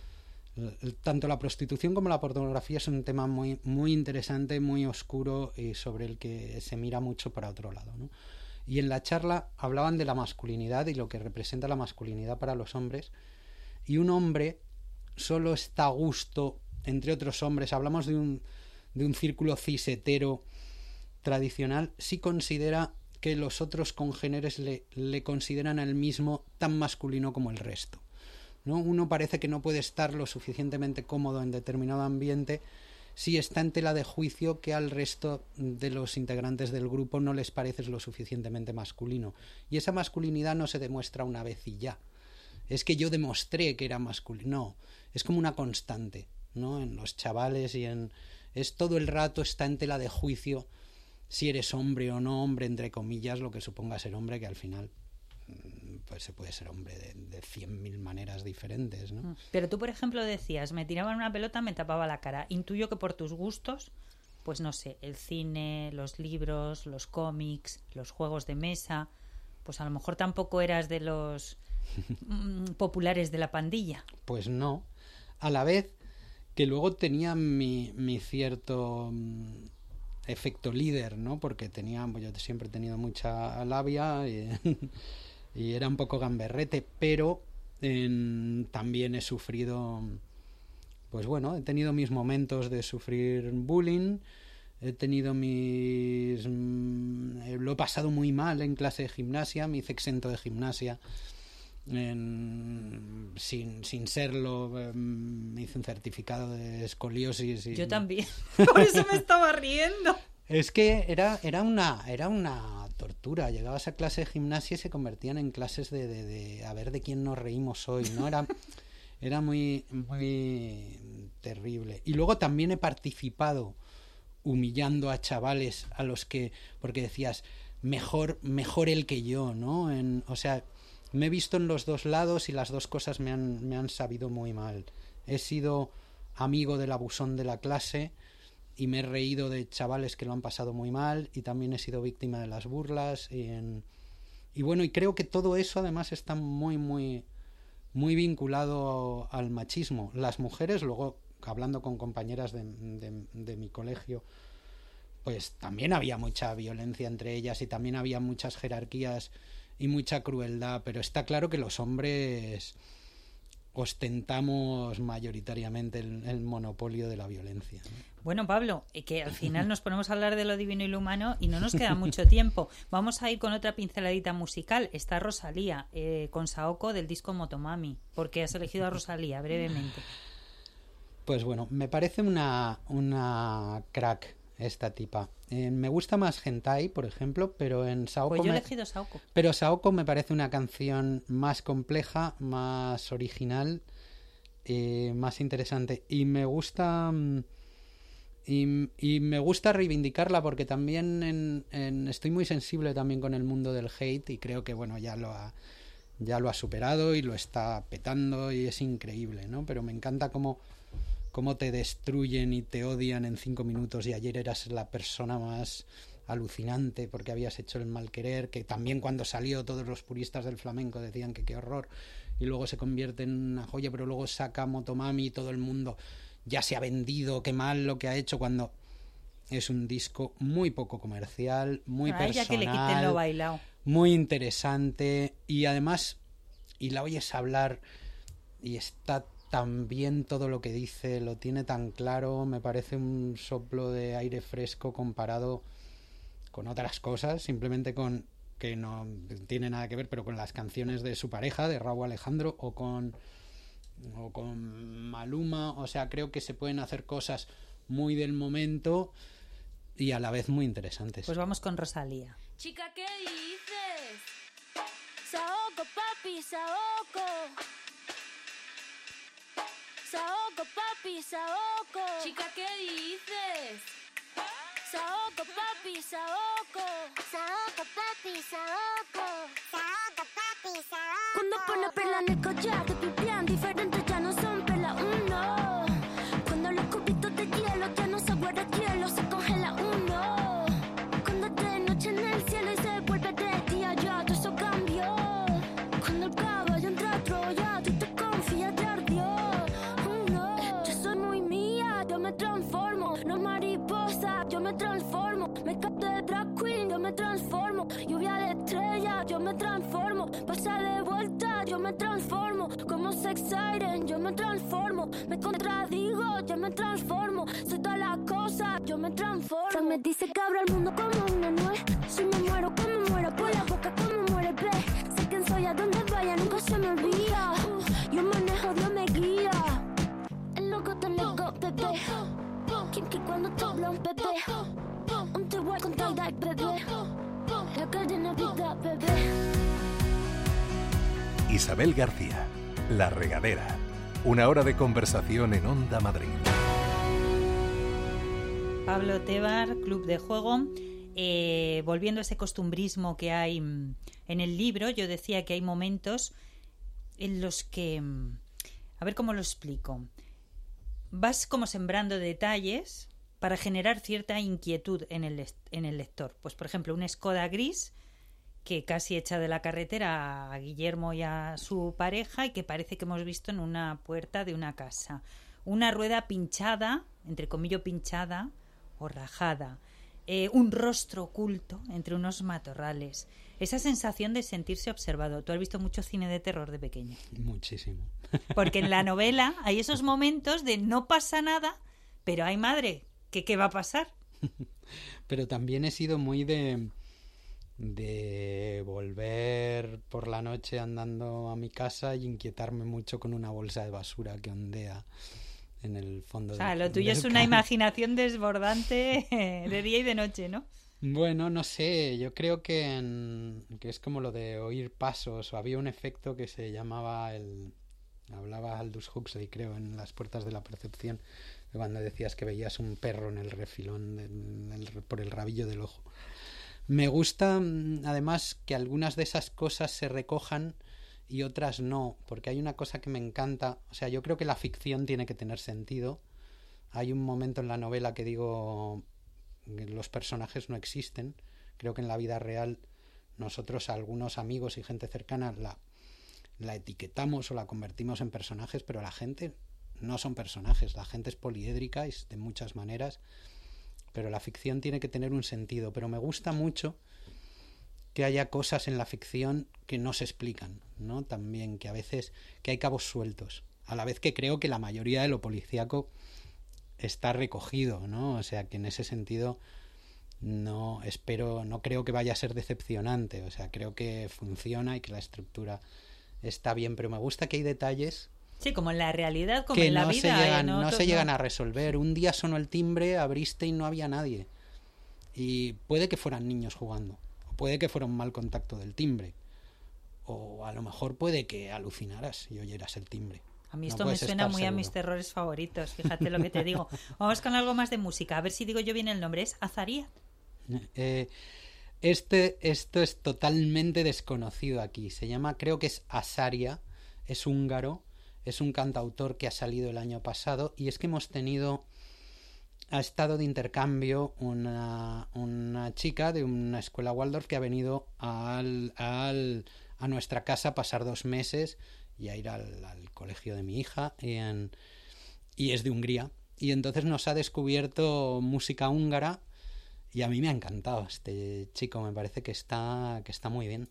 tanto la prostitución como la pornografía es un tema muy, muy interesante, muy oscuro, y sobre el que se mira mucho para otro lado, ¿no? Y en la charla hablaban de la masculinidad y lo que representa la masculinidad para los hombres, y un hombre solo está a gusto entre otros hombres, hablamos de un círculo cis hetero tradicional, si considera que los otros congéneres le consideran al mismo tan masculino como el resto, ¿no? Uno parece que no puede estar lo suficientemente cómodo en determinado ambiente si está en tela de juicio que al resto de los integrantes del grupo no les pareces lo suficientemente masculino. Y esa masculinidad no se demuestra una vez y ya. Es que yo demostré que era masculino. No, es como una constante, ¿no? En los chavales es todo el rato está en tela de juicio si eres hombre o no hombre, entre comillas, lo que suponga ser hombre, que al final pues se puede ser hombre de 100.000 maneras diferentes, ¿no? Pero tú, por ejemplo, decías, me tiraban una pelota, me tapaba la cara. Intuyo que por tus gustos, pues no sé, el cine, los libros, los cómics, los juegos de mesa, pues a lo mejor tampoco eras de los populares de la pandilla. Pues no. A la vez que luego tenía mi cierto efecto líder, ¿no? Porque yo siempre he tenido mucha labia y era un poco gamberrete, pero también he sufrido, pues bueno, he tenido mis momentos de sufrir bullying, he tenido lo he pasado muy mal en clase de gimnasia, me hice exento de gimnasia, sin serlo, me hice un certificado de escoliosis. Yo también, por eso me estaba riendo. Es que era una tortura. Llegabas a clase de gimnasia y se convertían en clases de a ver de quién nos reímos hoy, ¿no? Era muy, muy terrible. Y luego también he participado humillando a chavales a los que, porque decías, mejor él que yo, ¿no? O sea, me he visto en los dos lados y las dos cosas me han sabido muy mal. He sido amigo del abusón de la clase y me he reído de chavales que lo han pasado muy mal, y también he sido víctima de las burlas y bueno, y creo que todo eso además está muy muy muy vinculado al machismo. Las mujeres, luego hablando con compañeras de mi colegio, pues también había mucha violencia entre ellas y también había muchas jerarquías y mucha crueldad, pero está claro que los hombres ostentamos mayoritariamente el monopolio de la violencia, ¿no? Bueno, Pablo, que al final nos ponemos a hablar de lo divino y lo humano y no nos queda mucho tiempo. Vamos a ir con otra pinceladita musical. Está Rosalía, con Saoko del disco Motomami. ¿Por qué has elegido a Rosalía? Brevemente. Pues bueno, me parece una crack esta tipa. Me gusta más Hentai, por ejemplo, pero en Saoko... Pues yo he elegido Saoko. Pero Saoko me parece una canción más compleja, más original, más interesante. Y me gusta... Y me gusta reivindicarla porque también estoy muy sensible también con el mundo del hate y creo que bueno ya lo ha superado y lo está petando y es increíble, ¿no? Pero me encanta cómo te destruyen y te odian en 5 minutos y ayer eras la persona más alucinante porque habías hecho el mal querer, que también cuando salió todos los puristas del flamenco decían que qué horror y luego se convierte en una joya, pero luego saca Motomami y todo el mundo ya se ha vendido, qué mal lo que ha hecho, cuando es un disco muy poco comercial, muy personal, que le quiten lo bailado, muy interesante y además y la oyes hablar y está tan bien todo lo que dice, lo tiene tan claro, me parece un soplo de aire fresco comparado con otras cosas, simplemente con que no tiene nada que ver, pero con las canciones de su pareja, de Rauw Alejandro o con Maluma. O sea, creo que se pueden hacer cosas muy del momento y a la vez muy interesantes. Pues vamos con Rosalía. Chica, ¿qué dices? Saoko, papi, Saoko. Saoko, papi, Saoko. Chica, ¿qué dices? Saoko, papi, Saoko. Saoko, papi, Saoko. Saoko, papi, Saoko. Cuando pone perla en el collar, te pipián diferentes, ya no son perla uno. Cuando los cubitos de hielo ya no se guarda hielo, se congela uno. Cuando es de noche en el cielo y se vuelve de día, ya todo eso cambió. Cuando el caballo entra a Troya, tú te confías, te ardió. No. Yo soy muy mía, yo me transformo. No mariposa, yo me transformo. Me capto de drag queen, yo me transformo. Lluvia de estrella, yo me transformo. Pasa de vuelta, yo me transformo. Como sex siren, yo me transformo. Me contradigo, yo me transformo. Soy todas las cosas, yo me transformo. Frank me dice que abro el mundo como una nuez. Si me muero, como muero, por la boca como muere, ve. Sé quién soy, a donde vaya, nunca se me olvida. Yo manejo, Dios me guía. El loco te nego, bebé. Kinky cuando te habla un bebé. Un te con tal de bebé. La cadena vida, bebé. Isabel García, La Regadera. Una hora de conversación en Onda Madrid. Pablo Tebar, Club de Juego. Volviendo a ese costumbrismo que hay en el libro, yo decía que hay momentos en los que... A ver cómo lo explico. Vas como sembrando detalles para generar cierta inquietud en el lector. Pues, por ejemplo, una Skoda gris que casi echa de la carretera a Guillermo y a su pareja y que parece que hemos visto en una puerta de una casa. Una rueda pinchada, entre comillas pinchada o rajada. Un rostro oculto entre unos matorrales. Esa sensación de sentirse observado. Tú has visto mucho cine de terror de pequeño. Muchísimo. Porque en la novela hay esos momentos de no pasa nada, pero ay madre, ¿qué va a pasar? Pero también he sido muy de volver por la noche andando a mi casa y inquietarme mucho con una bolsa de basura que ondea en el fondo. O sea, lo tuyo es una imaginación desbordante de día y de noche, ¿no? Bueno, no sé, yo creo que es como lo de oír pasos, o había un efecto que se llamaba hablaba Aldous Huxley, creo, en Las puertas de la percepción, cuando decías que veías un perro en el refilón por el rabillo del ojo. Me gusta, además, que algunas de esas cosas se recojan y otras no, porque hay una cosa que me encanta. O sea, yo creo que la ficción tiene que tener sentido. Hay un momento en la novela que digo que los personajes no existen. Creo que en la vida real nosotros, algunos amigos y gente cercana, la etiquetamos o la convertimos en personajes, pero la gente no son personajes. La gente es poliédrica y de muchas maneras, pero la ficción tiene que tener un sentido. Pero me gusta mucho que haya cosas en la ficción que no se explican, ¿no? También que a veces que hay cabos sueltos, a la vez que creo que la mayoría de lo policíaco está recogido, ¿no? O sea, que en ese sentido no creo que vaya a ser decepcionante, o sea, creo que funciona y que la estructura está bien, pero me gusta que hay detalles Sí, como en la realidad, como que en la vida. no se llegan a resolver. Un día sonó el timbre, abriste y no había nadie. Y puede que fueran niños jugando, o puede que fuera un mal contacto del timbre, o a lo mejor puede que alucinaras y oyeras el timbre. A mí No esto me puedes suena estar muy a seguro. mis terrores favoritos, fíjate lo que te digo. Vamos con algo más de música, a ver si digo yo bien el nombre. ¿Es Azaria? Esto es totalmente desconocido aquí. Se llama, creo que es Azaria, es húngaro, es un cantautor que ha salido el año pasado, y es que ha estado de intercambio una chica de una escuela Waldorf que ha venido a nuestra casa a pasar 2 meses y a ir al colegio de mi hija, y es de Hungría. Y entonces nos ha descubierto música húngara y a mí me ha encantado este chico, me parece que está muy bien.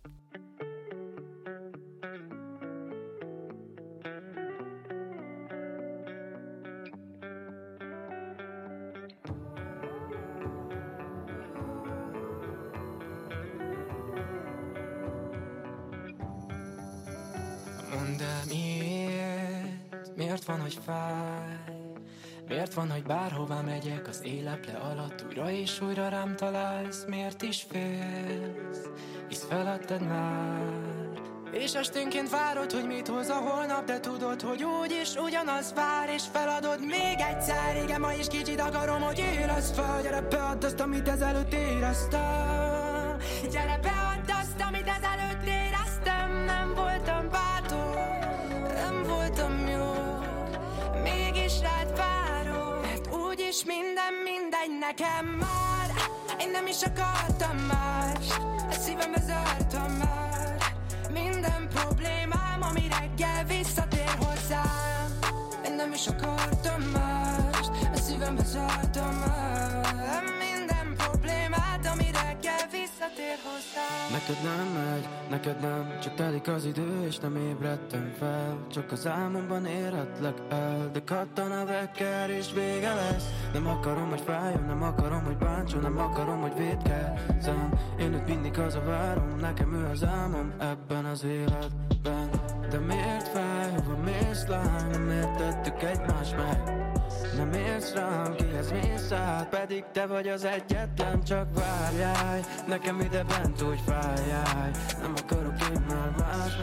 Mondd el miért van, hogy fáj? Miért van, hogy bárhova megyek az éleple alatt újra és újra rám találsz? Miért is félsz? Hisz feladtad már. És esténként várod, hogy mit hoz a holnap, de tudod, hogy úgyis ugyanaz vár, és feladod még egyszer. Igen, ma is kicsit akarom, hogy érezd fel. Gyere, beadd azt, amit ezelőtt éreztem. Gyere, beadd azt, amit ezelőtt éreztem. Nem voltam bátor, nem voltam jó, mégis rád várok, mert úgyis minden mindegy nekem már. Én nem is akartam mást, a szívembe zártam már. Minden problémám, ami reggel visszatér hozzám. Én nem is akartam mást, a szívembe zártam már. Minden problémát, ami reggel visszatér hozzám. Neked nem megy, neked nem, csak telik az idő, és nem ébredtem fel. Csak az álmomban érhetlek el, de kattan a vekker, és vége lesz. Nem akarom, hogy fájjon, nem akarom, hogy bántson, nem akarom, hogy vétkezzem. Én őt mindig hazavárom, nekem ő az álmom ebben az életben. De miért fáj, hova mész, lány, nem értettük egymást meg. Nem érsz rám, kihez mész át, pedig te vagy az egyetlen, csak várjál. Nekem ide bent úgy fájjál, nem akarok én már más.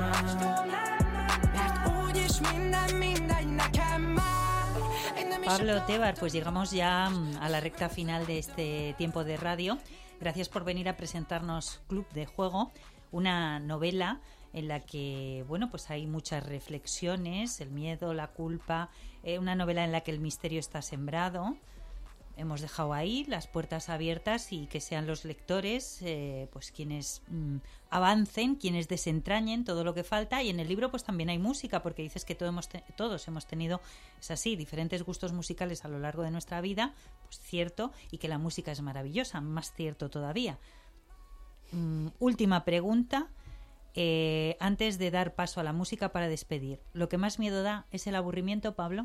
Mert úgyis minden mindegy nekem már. Én nem is Pablo Tebar, pues llegamos ya a la recta final de este tiempo de radio. Gracias por venir a presentarnos Club de Juego, una novela en la que, bueno, pues hay muchas reflexiones, el miedo, la culpa, una novela en la que el misterio está sembrado. Hemos dejado ahí las puertas abiertas y que sean los lectores pues quienes avancen, quienes desentrañen todo lo que falta. Y en el libro pues también hay música, porque dices que todos hemos tenido, es así, diferentes gustos musicales a lo largo de nuestra vida, pues cierto, y que la música es maravillosa, más cierto todavía. Última pregunta. Antes de dar paso a la música para despedir, ¿lo que más miedo da es el aburrimiento, Pablo?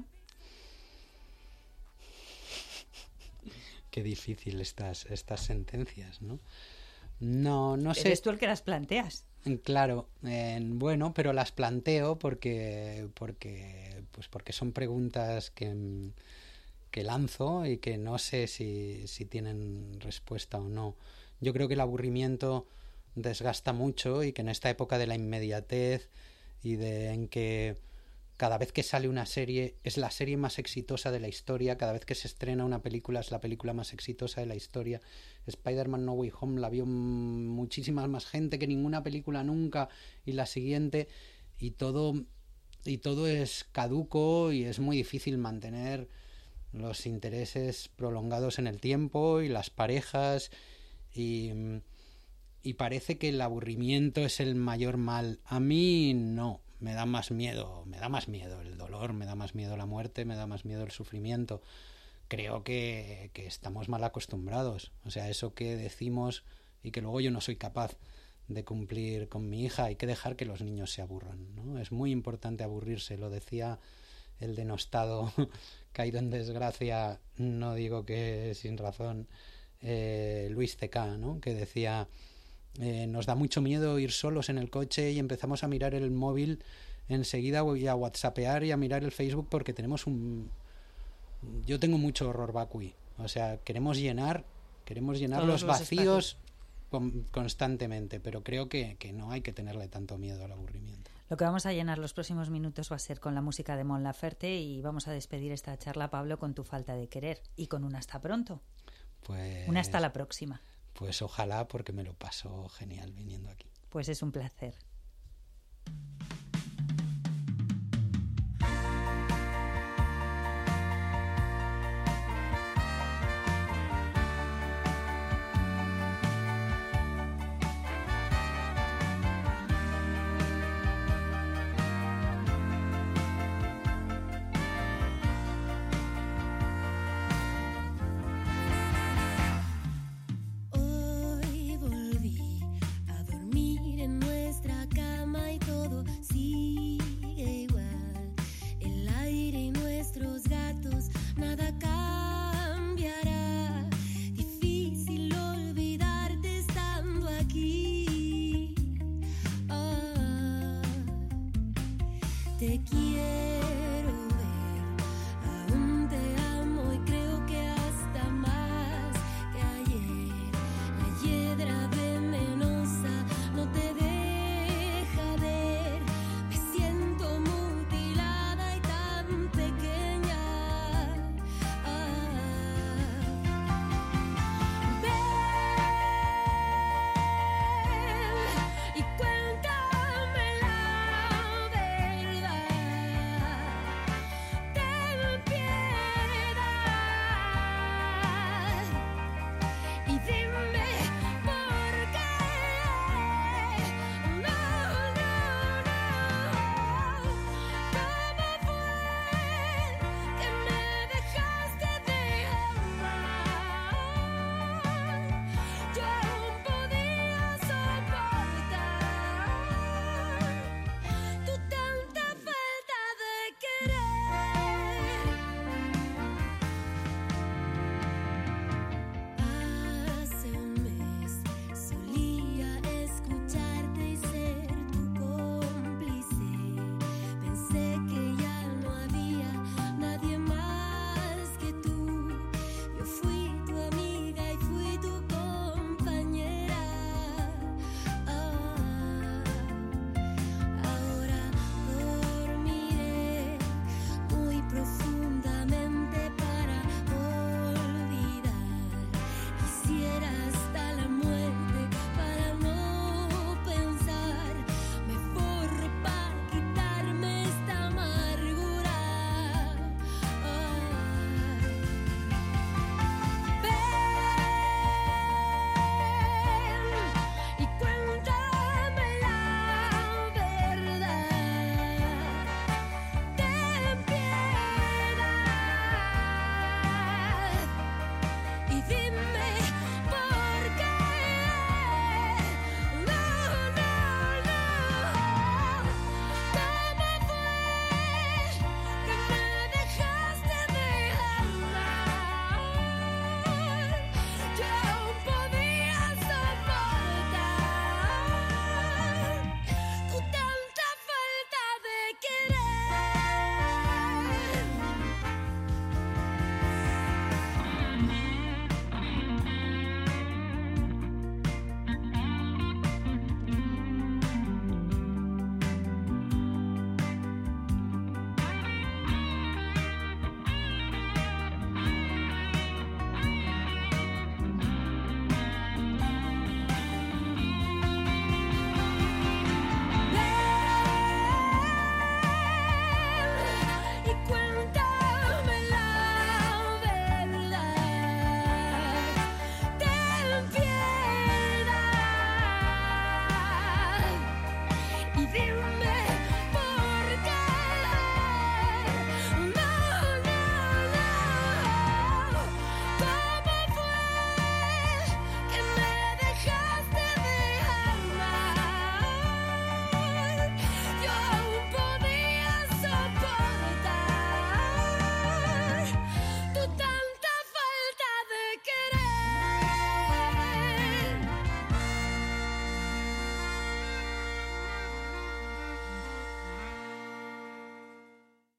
Qué difícil estas sentencias, ¿no? No sé. Eres tú el que las planteas. Claro, bueno, pero las planteo porque son preguntas que lanzo y que no sé si tienen respuesta o no. Yo creo que el aburrimiento desgasta mucho y que en esta época de la inmediatez y en que cada vez que sale una serie es la serie más exitosa de la historia, cada vez que se estrena una película es la película más exitosa de la historia. Spider-Man No Way Home la vio muchísima más gente que ninguna película nunca, y la siguiente, y todo es caduco y es muy difícil mantener los intereses prolongados en el tiempo y las parejas, y parece que el aburrimiento es el mayor mal. A mí no, me da más miedo el dolor, me da más miedo la muerte, me da más miedo el sufrimiento. Creo que estamos mal acostumbrados, o sea, eso que decimos y que luego yo no soy capaz de cumplir con mi hija. Hay que dejar que los niños se aburran, ¿no? Es muy importante aburrirse, lo decía el denostado caído en desgracia, no digo que sin razón, Luis C.K., ¿no? Que decía, nos da mucho miedo ir solos en el coche y empezamos a mirar el móvil enseguida y a whatsappear y a mirar el Facebook porque tenemos yo tengo mucho horror vacui, o sea, queremos llenar todos los vacíos espacios. Constantemente, pero creo que no hay que tenerle tanto miedo al aburrimiento. Lo que vamos a llenar los próximos minutos va a ser con la música de Mon Laferte y vamos a despedir esta charla, Pablo, con Tu falta de querer y con un hasta pronto. Pues, una hasta la próxima. Pues ojalá, porque me lo paso genial viniendo aquí. Pues es un placer.